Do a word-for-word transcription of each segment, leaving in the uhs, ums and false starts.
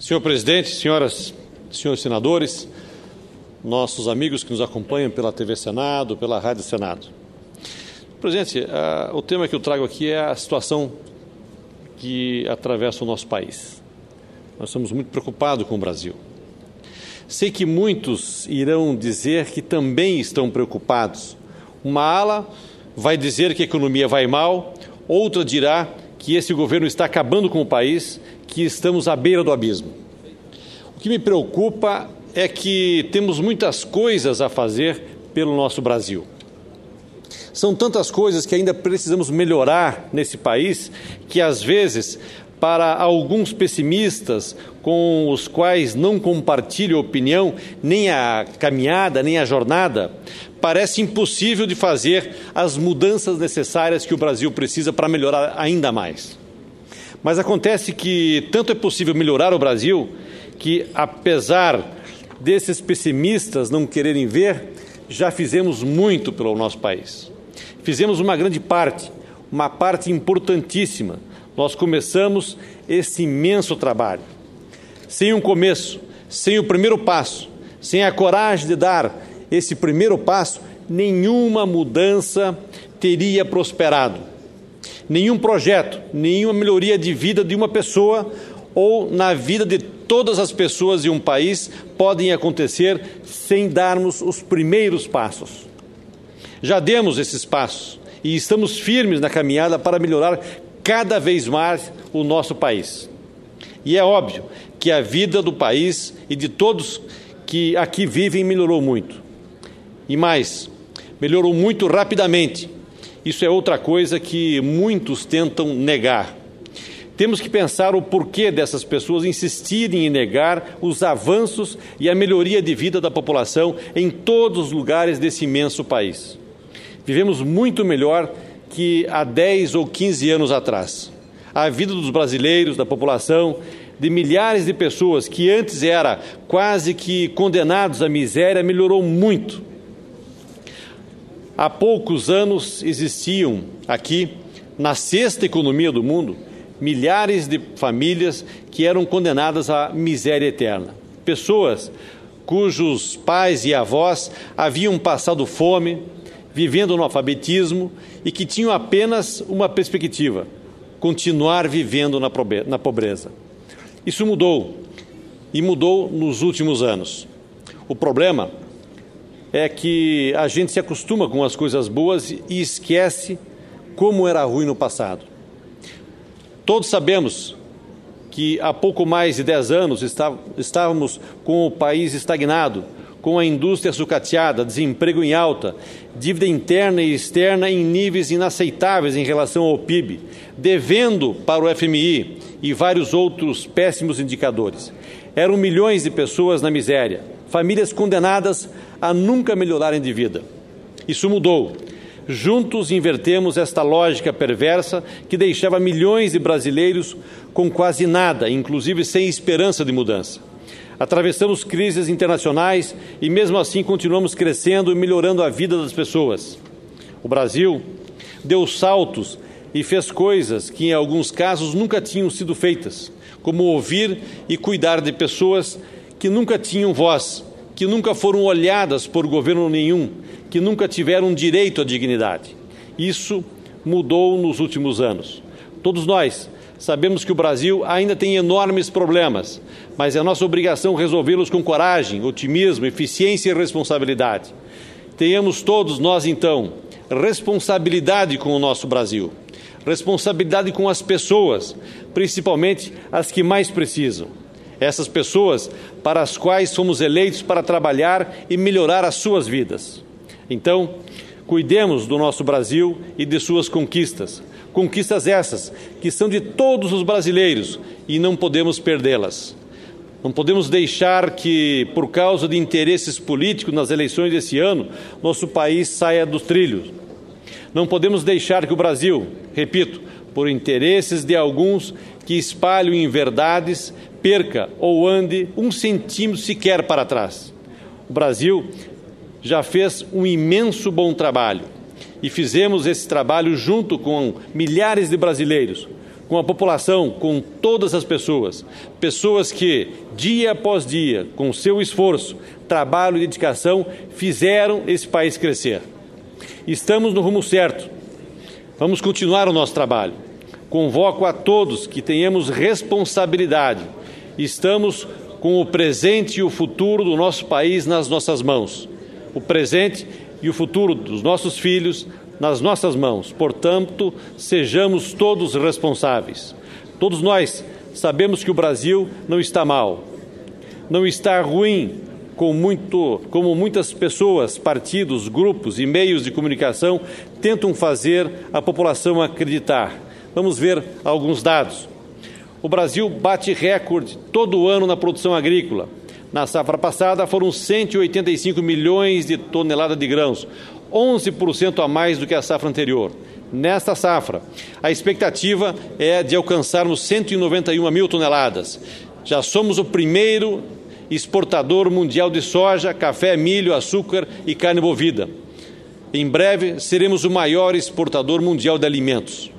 Senhor presidente, senhoras e senhores senadores, nossos amigos que nos acompanham pela T V Senado, pela Rádio Senado. Presidente, a, o tema que eu trago aqui é a situação que atravessa o nosso país. Nós estamos muito preocupados com o Brasil. Sei que muitos irão dizer que também estão preocupados. Uma ala vai dizer que a economia vai mal, outra dirá que esse governo está acabando com o país, que estamos à beira do abismo. O que me preocupa é que temos muitas coisas a fazer pelo nosso Brasil. São tantas coisas que ainda precisamos melhorar nesse país que, às vezes, para alguns pessimistas com os quais não compartilho a opinião, nem a caminhada, nem a jornada, parece impossível de fazer as mudanças necessárias que o Brasil precisa para melhorar ainda mais. Mas acontece que tanto é possível melhorar o Brasil que, apesar desses pessimistas não quererem ver, já fizemos muito pelo nosso país. Fizemos uma grande parte, uma parte importantíssima. Nós começamos esse imenso trabalho. Sem um começo, sem o primeiro passo, sem a coragem de dar esse primeiro passo, nenhuma mudança teria prosperado. Nenhum projeto, nenhuma melhoria de vida de uma pessoa ou na vida de todas as pessoas de um país podem acontecer sem darmos os primeiros passos. Já demos esses passos e estamos firmes na caminhada para melhorar cada vez mais o nosso país. E é óbvio que a vida do país e de todos que aqui vivem melhorou muito. E mais, melhorou muito rapidamente. Isso é outra coisa que muitos tentam negar. Temos que pensar o porquê dessas pessoas insistirem em negar os avanços e a melhoria de vida da população em todos os lugares desse imenso país. Vivemos muito melhor que há dez ou quinze anos atrás. A vida dos brasileiros, da população, de milhares de pessoas que antes era quase que condenados à miséria, melhorou muito. Há poucos anos existiam aqui, na sexta economia do mundo, milhares de famílias que eram condenadas à miséria eterna. Pessoas cujos pais e avós haviam passado fome, vivendo no alfabetismo e que tinham apenas uma perspectiva: continuar vivendo na pobreza. Isso mudou, e mudou nos últimos anos. O problema é que a gente se acostuma com as coisas boas e esquece como era ruim no passado. Todos sabemos que há pouco mais de dez anos estávamos com o país estagnado, com a indústria sucateada, desemprego em alta, dívida interna e externa em níveis inaceitáveis em relação ao P I B, devendo para o F M I e vários outros péssimos indicadores. Eram milhões de pessoas na miséria, famílias condenadas a nunca melhorarem de vida. Isso mudou. Juntos invertemos esta lógica perversa que deixava milhões de brasileiros com quase nada, inclusive sem esperança de mudança. Atravessamos crises internacionais e, mesmo assim, continuamos crescendo e melhorando a vida das pessoas. O Brasil deu saltos e fez coisas que, em alguns casos, nunca tinham sido feitas, como ouvir e cuidar de pessoas que nunca tinham voz, que nunca foram olhadas por governo nenhum, que nunca tiveram direito à dignidade. Isso mudou nos últimos anos. Todos nós sabemos que o Brasil ainda tem enormes problemas, mas é nossa obrigação resolvê-los com coragem, otimismo, eficiência e responsabilidade. Tenhamos todos nós, então, responsabilidade com o nosso Brasil, responsabilidade com as pessoas, principalmente as que mais precisam. Essas pessoas para as quais fomos eleitos para trabalhar e melhorar as suas vidas. Então, cuidemos do nosso Brasil e de suas conquistas. Conquistas essas que são de todos os brasileiros e não podemos perdê-las. Não podemos deixar que, por causa de interesses políticos nas eleições desse ano, nosso país saia dos trilhos. Não podemos deixar que o Brasil, repito, por interesses de alguns que espalham inverdades, perca ou ande um centímetro sequer para trás. O Brasil já fez um imenso bom trabalho e fizemos esse trabalho junto com milhares de brasileiros, com a população, com todas as pessoas, pessoas que, dia após dia, com seu esforço, trabalho e dedicação, fizeram esse país crescer. Estamos no rumo certo. Vamos continuar o nosso trabalho. Convoco a todos que tenhamos responsabilidade. Estamos com o presente e o futuro do nosso país nas nossas mãos. O presente e o futuro dos nossos filhos nas nossas mãos. Portanto, sejamos todos responsáveis. Todos nós sabemos que o Brasil não está mal, não está ruim, com muito, como muitas pessoas, partidos, grupos e meios de comunicação tentam fazer a população acreditar. Vamos ver alguns dados. O Brasil bate recorde todo ano na produção agrícola. Na safra passada foram cento e oitenta e cinco milhões de toneladas de grãos, onze por cento a mais do que a safra anterior. Nesta safra, a expectativa é de alcançarmos cento e noventa e uma mil toneladas. Já somos o primeiro exportador mundial de soja, café, milho, açúcar e carne bovina. Em breve, seremos o maior exportador mundial de alimentos.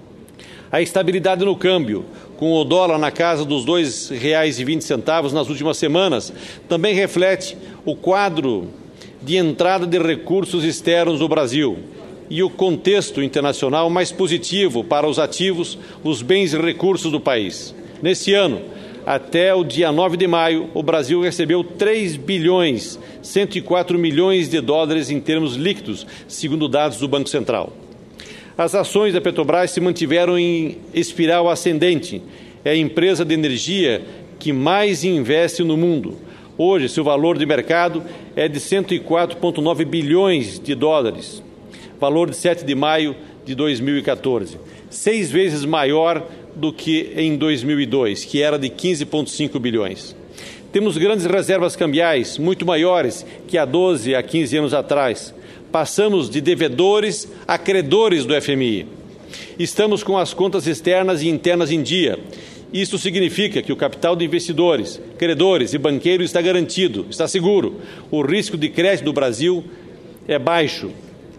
A estabilidade no câmbio, com o dólar na casa dos dois reais e vinte centavos nas últimas semanas, também reflete o quadro de entrada de recursos externos no Brasil e o contexto internacional mais positivo para os ativos, os bens e recursos do país. Nesse ano, até o dia nove de maio, o Brasil recebeu três bilhões cento e quatro milhões de dólares em termos líquidos, segundo dados do Banco Central. As ações da Petrobras se mantiveram em espiral ascendente. É a empresa de energia que mais investe no mundo. Hoje, seu valor de mercado é de cento e quatro vírgula nove bilhões de dólares, valor de sete de maio de dois mil e quatorze, seis vezes maior do que em dois mil e dois, que era de quinze vírgula cinco bilhões. Temos grandes reservas cambiais, muito maiores que há doze a quinze anos atrás. Passamos de devedores a credores do F M I. Estamos com as contas externas e internas em dia. Isso significa que o capital de investidores, credores e banqueiros está garantido, está seguro. O risco de crédito do Brasil é baixo.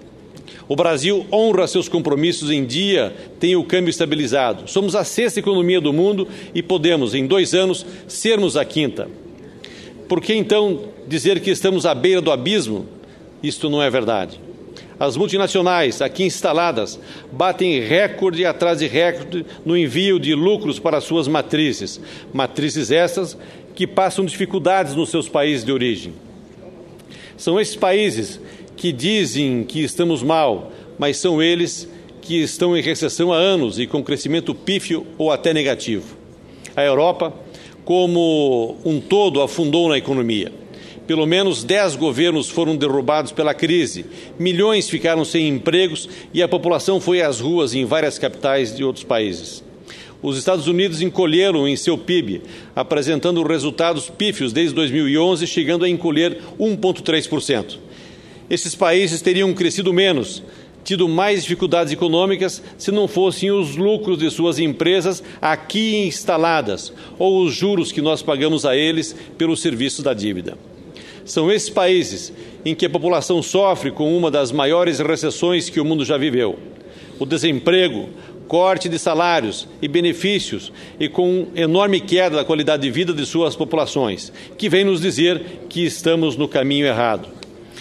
O Brasil honra seus compromissos em dia, tem o câmbio estabilizado. Somos a sexta economia do mundo e podemos, em dois anos, sermos a quinta. Por que, então, dizer que estamos à beira do abismo? Isto não é verdade. As multinacionais aqui instaladas batem recorde atrás de recorde no envio de lucros para suas matrizes. Matrizes essas que passam dificuldades nos seus países de origem. São esses países que dizem que estamos mal, mas são eles que estão em recessão há anos e com crescimento pífio ou até negativo. A Europa, como um todo, afundou na economia. Pelo menos dez governos foram derrubados pela crise, milhões ficaram sem empregos e a população foi às ruas em várias capitais de outros países. Os Estados Unidos encolheram em seu P I B, apresentando resultados pífios desde dois mil e onze, chegando a encolher um vírgula três por cento. Esses países teriam crescido menos, tido mais dificuldades econômicas se não fossem os lucros de suas empresas aqui instaladas ou os juros que nós pagamos a eles pelo serviço da dívida. São esses países em que a população sofre com uma das maiores recessões que o mundo já viveu. O desemprego, corte de salários e benefícios e com enorme queda da qualidade de vida de suas populações, que vem nos dizer que estamos no caminho errado.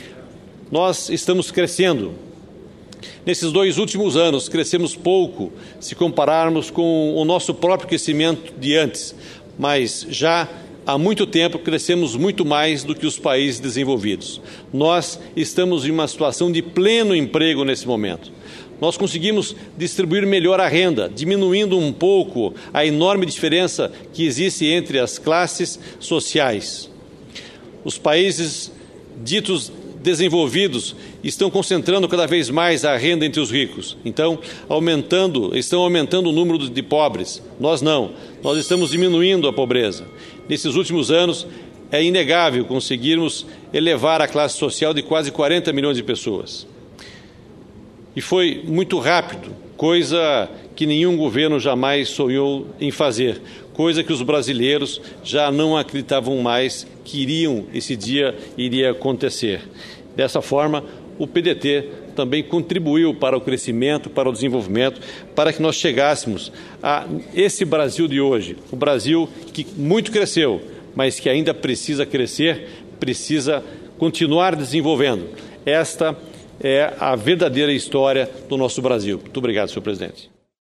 Nós estamos crescendo. Nesses dois últimos anos, crescemos pouco se compararmos com o nosso próprio crescimento de antes, mas já há muito tempo crescemos muito mais do que os países desenvolvidos. Nós estamos em uma situação de pleno emprego nesse momento. Nós conseguimos distribuir melhor a renda, diminuindo um pouco a enorme diferença que existe entre as classes sociais. Os países ditos desenvolvidos estão concentrando cada vez mais a renda entre os ricos. Então, aumentando, estão aumentando o número de pobres. Nós não. Nós estamos diminuindo a pobreza. Nesses últimos anos, é inegável conseguirmos elevar a classe social de quase quarenta milhões de pessoas. E foi muito rápido, coisa que nenhum governo jamais sonhou em fazer, coisa que os brasileiros já não acreditavam mais que iriam, esse dia iria acontecer. Dessa forma, o P D T também contribuiu para o crescimento, para o desenvolvimento, para que nós chegássemos a esse Brasil de hoje, o Brasil que muito cresceu, mas que ainda precisa crescer, precisa continuar desenvolvendo. Esta é a verdadeira história do nosso Brasil. Muito obrigado, senhor presidente.